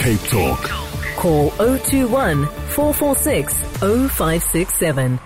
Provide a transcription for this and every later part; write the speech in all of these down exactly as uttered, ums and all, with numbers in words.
Cape Talk. Call oh two one, four four six, oh five six seven.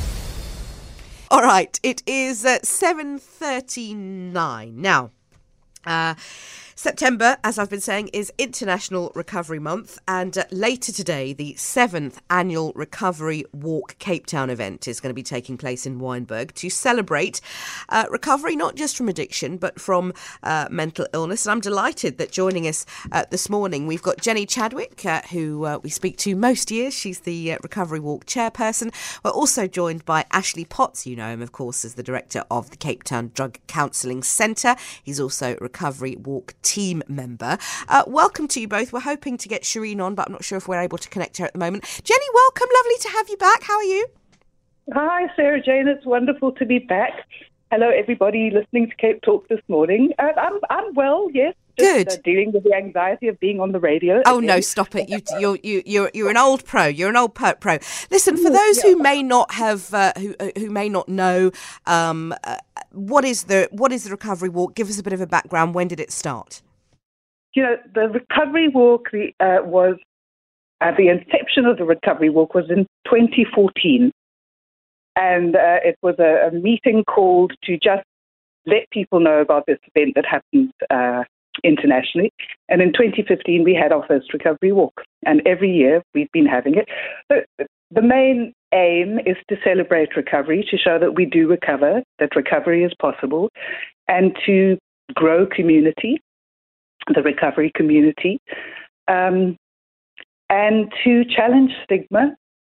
All right, it is uh, seven thirty-nine. Now, uh, September, as I've been saying, is International Recovery Month, and uh, later today, the seventh annual Recovery Walk Cape Town event is going to be taking place in Wynberg to celebrate uh, recovery, not just from addiction, but from uh, mental illness. And I'm delighted that joining us uh, this morning, we've got Jenny Chadwick, uh, who uh, we speak to most years. She's the uh, Recovery Walk chairperson. We're also joined by Ashley Potts. You know him, of course, as the director of the Cape Town Drug Counselling Centre. He's also Recovery Walk team member. Uh, welcome to you both. We're hoping to get Shireen on, but I'm not sure if we're able to connect her at the moment. Jenny, welcome. Lovely to have you back. How are you? Hi, Sarah Jane. It's wonderful to be back. Hello, everybody listening to Cape Talk this morning. Uh, I'm I'm well, yes. Just, Good. Uh, dealing with the anxiety of being on the radio. Oh again. no, stop it! You you're you you're you're an old pro. You're an old pro. pro. Listen, for those who may not have uh, who uh, who may not know, um, uh, what is the what is the Recovery Walk? Give us a bit of a background. When did it start? You know, the Recovery Walk the, uh, was, uh, the inception of the Recovery Walk was in twenty fourteen. And uh, it was a, a meeting called to just let people know about this event that happens uh, internationally. And in twenty fifteen, we had our first Recovery Walk. And every year we've been having it. So the main aim is to celebrate recovery, to show that we do recover, that recovery is possible, and to grow community, the recovery community, um, and to challenge stigma.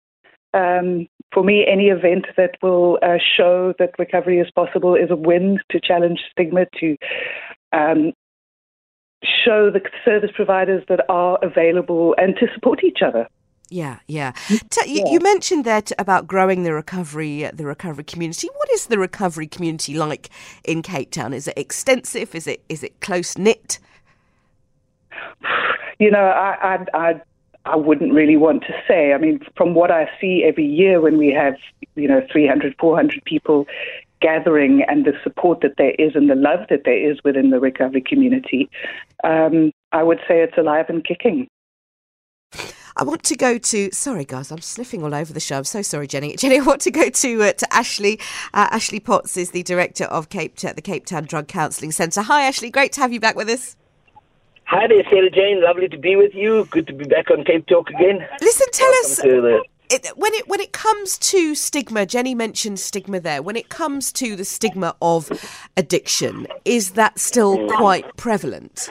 Um, for me, any event that will uh, show that recovery is possible is a win, to challenge stigma, to um, show the service providers that are available and to support each other. Yeah, yeah. T- you, Yeah. you mentioned that about growing the recovery, uh, the recovery community. What is the recovery community like in Cape Town? Is it extensive? Is it is it close knit? You know, I, I, I, I wouldn't really want to say. I mean, from what I see every year when we have, you know, three hundred, four hundred people gathering, and the support that there is and the love that there is within the recovery community, um, I would say it's alive and kicking. I want to go to, sorry guys, I'm sniffing all over the show. I'm so sorry, Jenny. Jenny, I want to go to uh, to Ashley. Uh, Ashley Potts is the director of Cape T- the Cape Town Drug Counselling Centre. Hi, Ashley. Great to have you back with us. Hi there, Sarah Jane. Lovely to be with you. Good to be back on Cape Talk again. Listen, tell Welcome us, to the- it, when it when it comes to stigma, Jenny mentioned stigma there. When it comes to the stigma of addiction, is that still quite prevalent?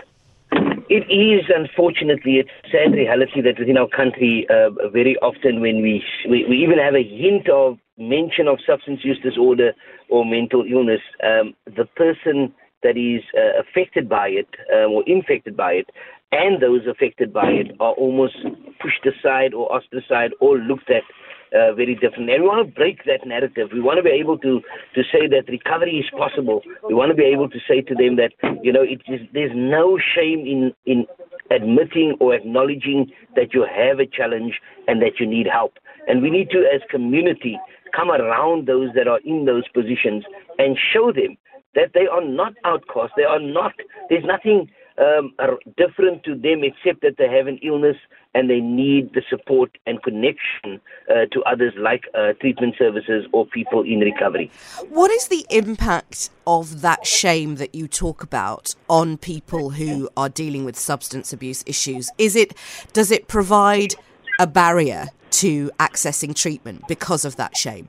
It is, unfortunately, it's a sad reality that within our country, uh, very often when we, we we even have a hint of mention of substance use disorder or mental illness, um, the person that is uh, affected by it um, or infected by it and those affected by it are almost pushed aside or ostracized or looked at uh, very differently. And we want to break that narrative. We want to be able to, to say that recovery is possible. We want to be able to say to them that, you know, it is, there's no shame in, in admitting or acknowledging that you have a challenge and that you need help. And we need to, as community, come around those that are in those positions and show them that they are not outcasts. They are not, there's nothing um, different to them except that they have an illness and they need the support and connection uh, to others like uh, treatment services or people in recovery. What is the impact of that shame that you talk about on people who are dealing with substance abuse issues? Is it, does it provide a barrier to accessing treatment because of that shame?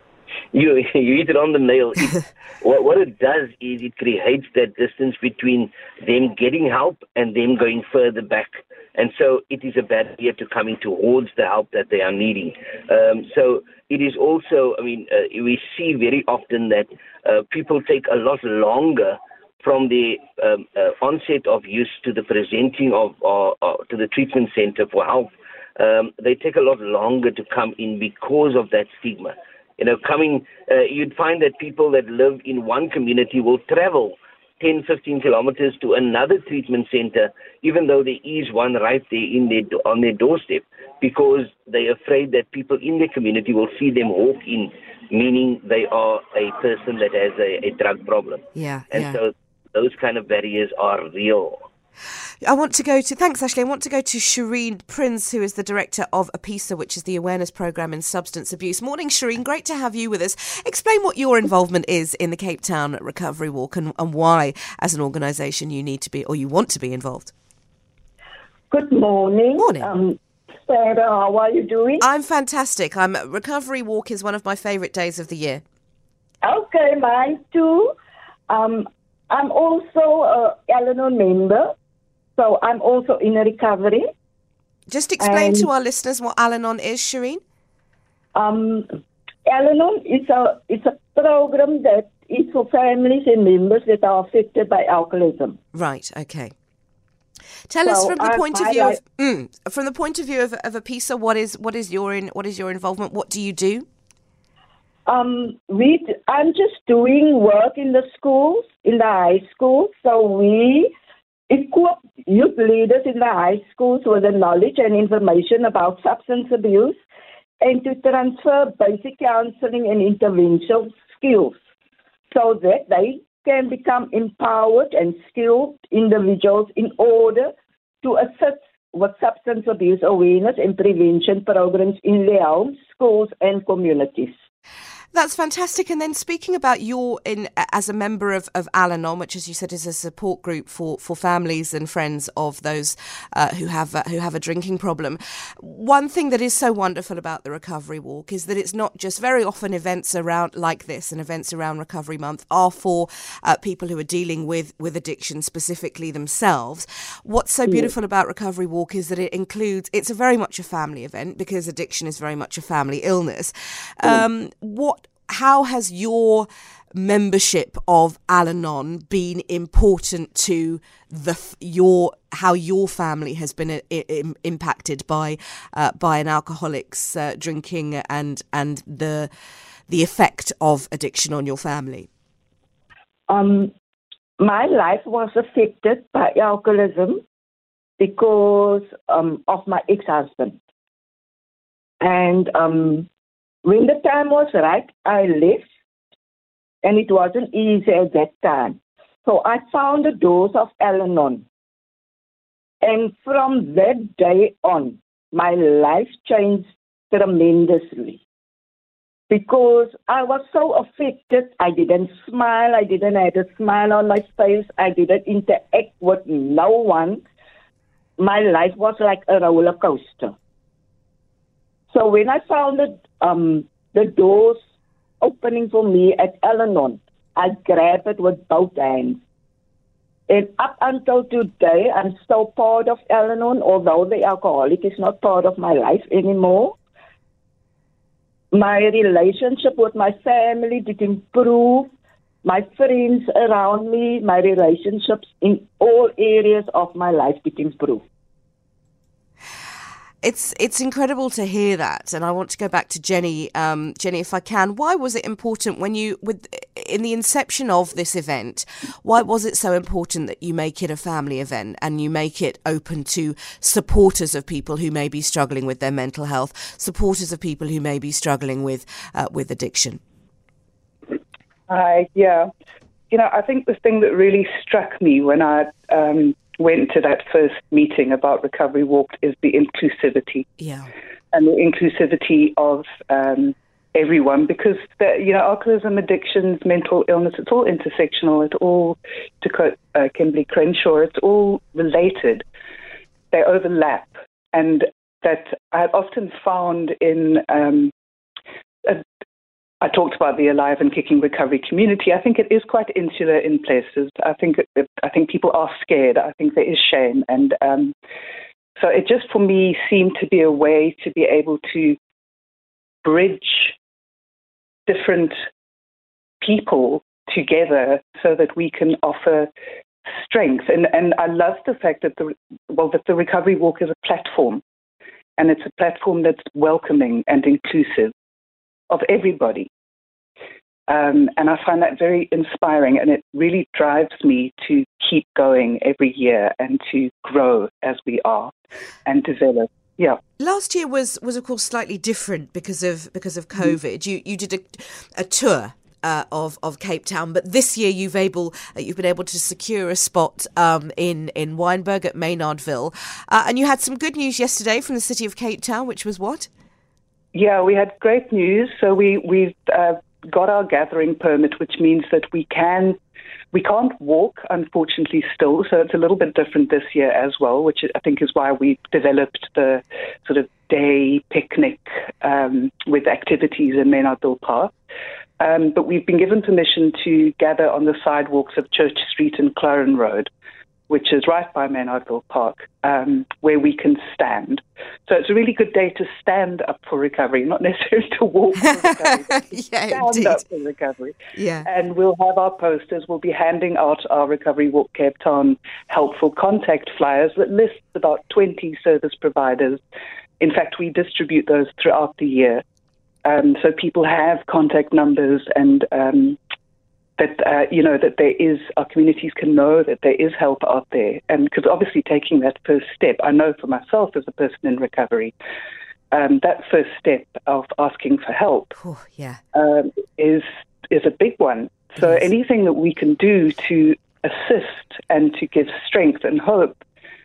You you hit it on the nail. It, what, what it does is it creates that distance between them getting help and them going further back. And so it is a barrier to coming towards the help that they are needing. Um, so it is also, I mean, uh, we see very often that uh, people take a lot longer from the um, uh, onset of use to the presenting of uh, uh, to the treatment center for help. Um, they take a lot longer to come in because of that stigma. You know, coming, uh, you'd find that people that live in one community will travel ten, fifteen kilometers to another treatment center, even though there is one right there in their, on their doorstep, because they're afraid that people in their community will see them walk in, meaning they are a person that has a, a drug problem. Yeah, and yeah. so those kind of barriers are real. I want to go to, thanks Ashley, I want to go to Shireen Prince, who is the director of APISA, which is the Awareness Programme in Substance Abuse. Morning, Shireen, great to have you with us. Explain what your involvement is in the Cape Town Recovery Walk and, and why, as an organisation, you need to be, or you want to be involved. Good morning. Morning. Um, Sarah, how are you doing? I'm fantastic. I'm Recovery Walk is one of my favourite days of the year. Okay, mine too. Um, I'm also a Al-Anon member. So I'm also in a recovery. Just explain and, to our listeners what Al-Anon is, Shireen. Um, Al-Anon is a it's a program that is for families and members that are affected by alcoholism. Right. Okay. Tell so us from the I, point I, of view I, of mm, from the point of view of, of APISA, what is what is your in, what is your involvement? What do you do? Um, we I'm just doing work in the schools, in the high schools. So we equip youth leaders in the high schools with the knowledge and information about substance abuse and to transfer basic counseling and intervention skills so that they can become empowered and skilled individuals in order to assist with substance abuse awareness and prevention programs in their homes, schools and communities. That's fantastic. And then speaking about your in as a member of, of Al-Anon, which, as you said, is a support group for, for families and friends of those uh, who have uh, who have a drinking problem. One thing that is so wonderful about the Recovery Walk is that it's not just very often events around like this and events around Recovery Month are for uh, people who are dealing with, with addiction specifically themselves. What's so beautiful about Recovery Walk is that it includes, it's a very much a family event because addiction is very much a family illness. Um, what How has your membership of Al-Anon been important to the your how your family has been I- I- impacted by uh, by an alcoholic's uh, drinking and and the the effect of addiction on your family? Um, my life was affected by alcoholism because um, of my ex-husband, and um. When the time was right, I left, and it wasn't easy at that time. So I found the doors of Al-Anon. And from that day on, my life changed tremendously. Because I was so affected, I didn't smile, I didn't have a smile on my face, I didn't interact with no one. My life was like a roller coaster. So when I found the, um, the doors opening for me at Al-Anon, I grabbed it with both hands. And up until today, I'm still part of Al-Anon, although the alcoholic is not part of my life anymore. My relationship with my family did improve. My friends around me, my relationships in all areas of my life did improve. It's it's incredible to hear that, and I want to go back to Jenny. Um, Jenny, if I can, why was it important when you, with in the inception of this event, why was it so important that you make it a family event and you make it open to supporters of people who may be struggling with their mental health, supporters of people who may be struggling with uh, with addiction? Uh, yeah, you know, I think the thing that really struck me when I um, went to that first meeting about Recovery Walk is the inclusivity. Yeah. And the inclusivity of um, everyone, because, the, you know, alcoholism, addictions, mental illness, it's all intersectional. It's all, to quote uh, Kimberly Crenshaw, it's all related. They overlap. And that I've often found in, um, a, I talked about the Alive and Kicking recovery community. I think it is quite insular in places. I think it, I think people are scared. I think there is shame. And um, so it just, for me, seemed to be a way to be able to bridge different people together so that we can offer strength. And, and I love the fact that the, well, that the Recovery Walk is a platform. And it's a platform that's welcoming and inclusive of everybody. Um, and I find that very inspiring, and it really drives me to keep going every year and to grow as we are and develop. Yeah. Last year was, was of course slightly different because of because of COVID. You you did a, a tour uh, of of Cape Town, but this year you've able uh, you've been able to secure a spot um, in in Wynberg at Maynardville, uh, and you had some good news yesterday from the city of Cape Town, which was what? Yeah, we had great news. So we we uh, got our gathering permit, which means that we can. We can't walk, unfortunately, still, so it's a little bit different this year as well, which I think is why we developed the sort of day picnic um, with activities in Maynardville Park. Um, but we've been given permission to gather on the sidewalks of Church Street and Claren Road, which is right by Maynardville Park, um, where we can stand. So it's a really good day to stand up for recovery, not necessarily to walk for recovery, but to yeah, stand indeed. up for recovery. Yeah. And we'll have our posters. We'll be handing out our Recovery Walk Cape Town helpful contact flyers that lists about twenty service providers. In fact, we distribute those throughout the year. Um, so people have contact numbers and um, that, uh, you know, that there is, our communities can know that there is help out there. And because obviously taking that first step, I know for myself as a person in recovery, um, that first step of asking for help Oh, yeah. um, is is a big one. So Yes. anything that we can do to assist and to give strength and hope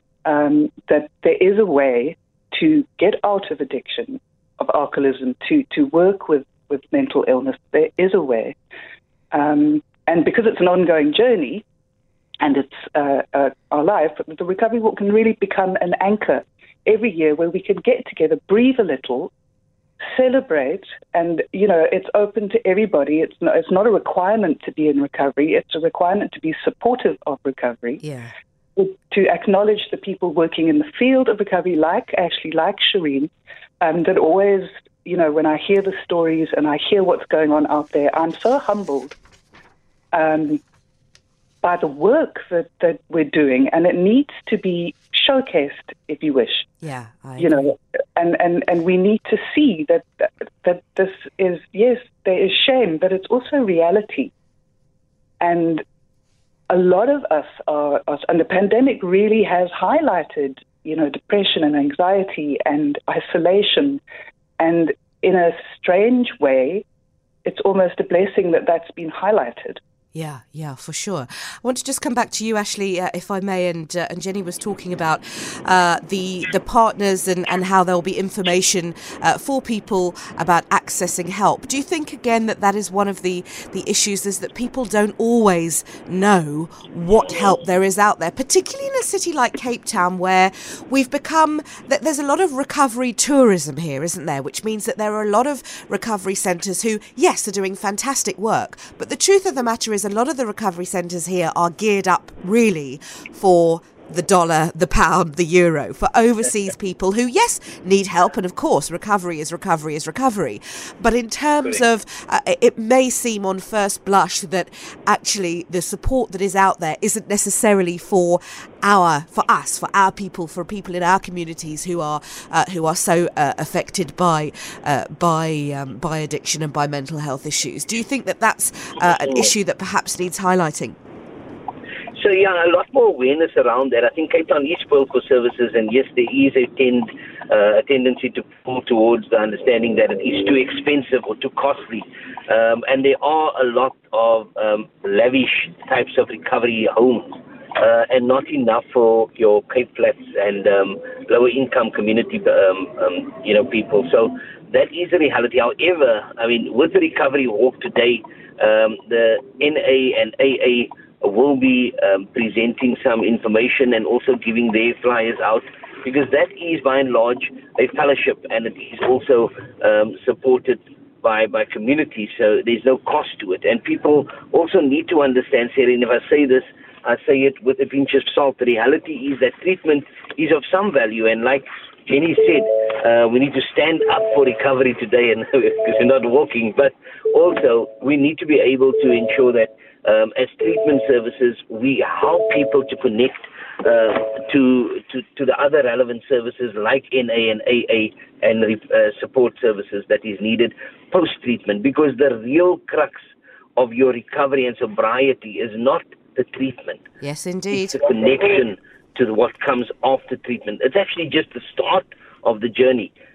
um, that there is a way to get out of addiction, of alcoholism, to, to work with, with mental illness, there is a way. Um, and because it's an ongoing journey and it's uh, uh, our life, the Recovery Walk can really become an anchor every year where we can get together, breathe a little, celebrate, and, you know, it's open to everybody. It's not, it's not a requirement to be in recovery. It's a requirement to be supportive of recovery. Yeah. To acknowledge the people working in the field of recovery, like Ashley, like Shireen, um, that always, you know, when I hear the stories and I hear what's going on out there, I'm so humbled um, by the work that, that we're doing, and it needs to be showcased, if you wish. Yeah. I You know, and, and, and we need to see that, that that this is, yes, there is shame, but it's also reality. And a lot of us are, are, and the pandemic really has highlighted, you know, depression and anxiety and isolation. And in a strange way, it's almost a blessing that that's been highlighted. Yeah, yeah, for sure. I want to just come back to you, Ashley, uh, if I may. And uh, and Jenny was talking about uh, the the partners and, and how there will be information uh, for people about accessing help. Do you think, again, that that is one of the, the issues, is that people don't always know what help there is out there, particularly in a city like Cape Town, where we've become, that there's a lot of recovery tourism here, isn't there? Which means that there are a lot of recovery centres who, yes, are doing fantastic work. But the truth of the matter is, a lot of the recovery centres here are geared up really for the dollar, the pound, the euro, for overseas people who, yes, need help. And of course, recovery is recovery is recovery. But in terms of, uh, it may seem on first blush that actually the support that is out there isn't necessarily for our, for us, for our people, for people in our communities who are uh, who are so uh, affected by uh, by um, by addiction and by mental health issues. Do you think that that's uh, an issue that perhaps needs highlighting? So, yeah, a lot more awareness around that. I think Cape Town is spoiled for services, and yes, there is a, tend, uh, a tendency to pull towards the understanding that it is too expensive or too costly. Um, and there are a lot of um, lavish types of recovery homes, uh, and not enough for your Cape Flats and um, lower income community um, um, you know, people. So that is a reality. However, I mean, with the Recovery Walk today, um, the N A and A A will be um, presenting some information and also giving their flyers out, because that is by and large a fellowship, and it is also um, supported by, by communities, so there's no cost to it. And people also need to understand, Sarah, and if I say this, I say it with a pinch of salt. The reality is that treatment is of some value, and like Jenny said, uh, we need to stand up for recovery today, and because we're not walking, but also we need to be able to ensure that Um, as treatment services, we help people to connect uh, to, to to the other relevant services like N A and A A and uh, support services that is needed post-treatment, because the real crux of your recovery and sobriety is not the treatment. Yes, indeed. It's the connection to what comes after treatment. It's actually just the start of the journey.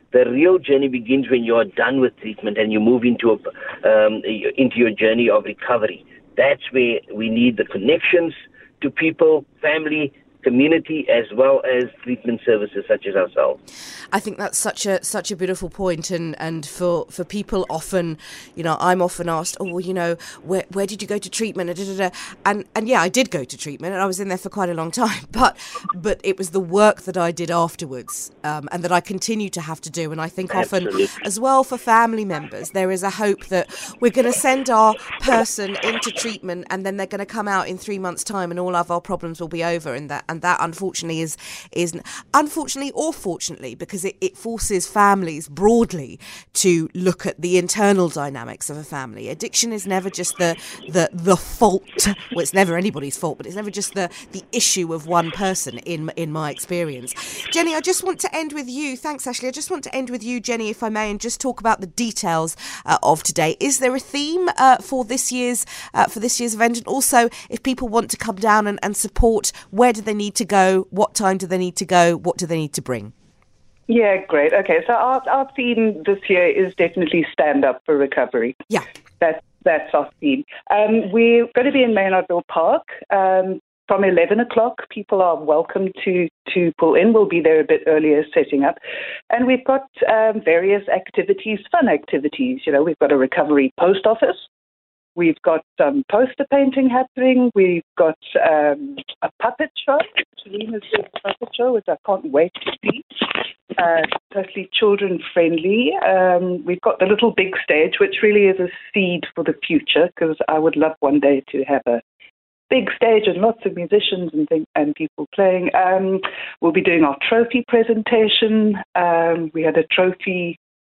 The real journey begins when you are done with treatment and you move into a, um, into your journey of recovery. That's where we need the connections to people, family, community, as well as treatment services such as ourselves. I think that's such a such a beautiful point, and and for for people often, you know, I'm often asked, oh, well, you know, where where did you go to treatment? And and yeah, I did go to treatment, and I was in there for quite a long time, but but it was the work that I did afterwards, um, and that I continue to have to do. And I think often, Absolutely. as well, for family members, there is a hope that we're going to send our person into treatment, and then they're going to come out in three months' time, and all of our problems will be over, and that. And that, unfortunately, is is unfortunately or fortunately, because it, it forces families broadly to look at the internal dynamics of a family. Addiction is never just the the the fault. Well, it's never anybody's fault, but it's never just the the issue of one person. In in my experience, Jenny, I just want to end with you. Thanks, Ashley. I just want to end with you, Jenny, if I may, and just talk about the details uh, of today. Is there a theme uh, for this year's uh, for this year's event? And also, if people want to come down and, and support, where do they need to go? What time do they need to go? What do they need to bring? Yeah, great. Okay, so our, our theme this year is definitely Stand Up for Recovery. Yeah. That's, that's our theme. Um, we're going to be in Maynardville Park. Um, from eleven o'clock, people are welcome to, to pull in. We'll be there a bit earlier setting up. And we've got um, various activities, fun activities. You know, we've got a recovery post office. We've got some poster painting happening. We've got um, a puppet show, Serena's puppet show, which I can't wait to see. Uh, totally children friendly. Um, we've got the little big stage, which really is a seed for the future, because I would love one day to have a big stage and lots of musicians and things, and people playing. Um, we'll be doing our trophy presentation. Um, we had a trophy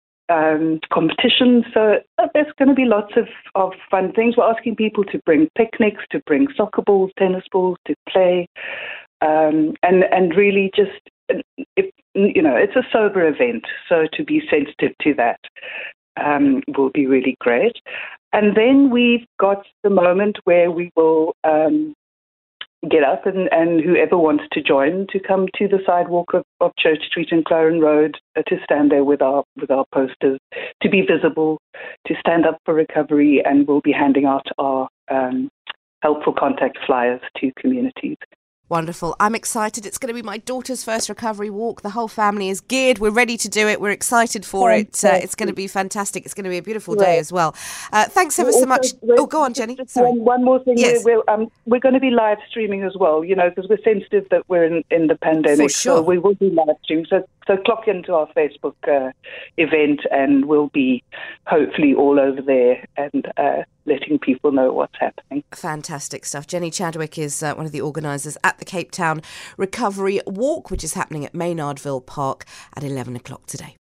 Um, competition, so uh, there's going to be lots of, of fun things. We're asking people to bring picnics, to bring soccer balls, tennis balls, to play, um, and and really just, if, you know, it's a sober event, so to be sensitive to that um, will be really great. And then we've got the moment where we will um, get up and, and whoever wants to join to come to the sidewalk of, of Church Street and Claren Road uh, to stand there with our with our posters, to be visible, to stand up for recovery, and we'll be handing out our um, helpful contact flyers to communities. Wonderful. I'm excited. It's going to be my daughter's first recovery walk. The whole family is geared. We're ready to do it. We're excited for it. Uh, it's going to be fantastic. It's going to be a beautiful day as well. Uh, thanks ever so much. Oh, go on, Jenny. Sorry. One, one more thing. Yes. We're, we're, um, we're going to be live streaming as well, you know, because we're sensitive that we're in, in the pandemic. For sure. So we will be live streaming. So, so clock into our Facebook uh, event, and we'll be hopefully all over there and uh, letting people know what's happening. Fantastic stuff. Jenny Chadwick is uh, one of the organisers at the Cape Town Recovery Walk, which is happening at Maynardville Park at eleven o'clock today.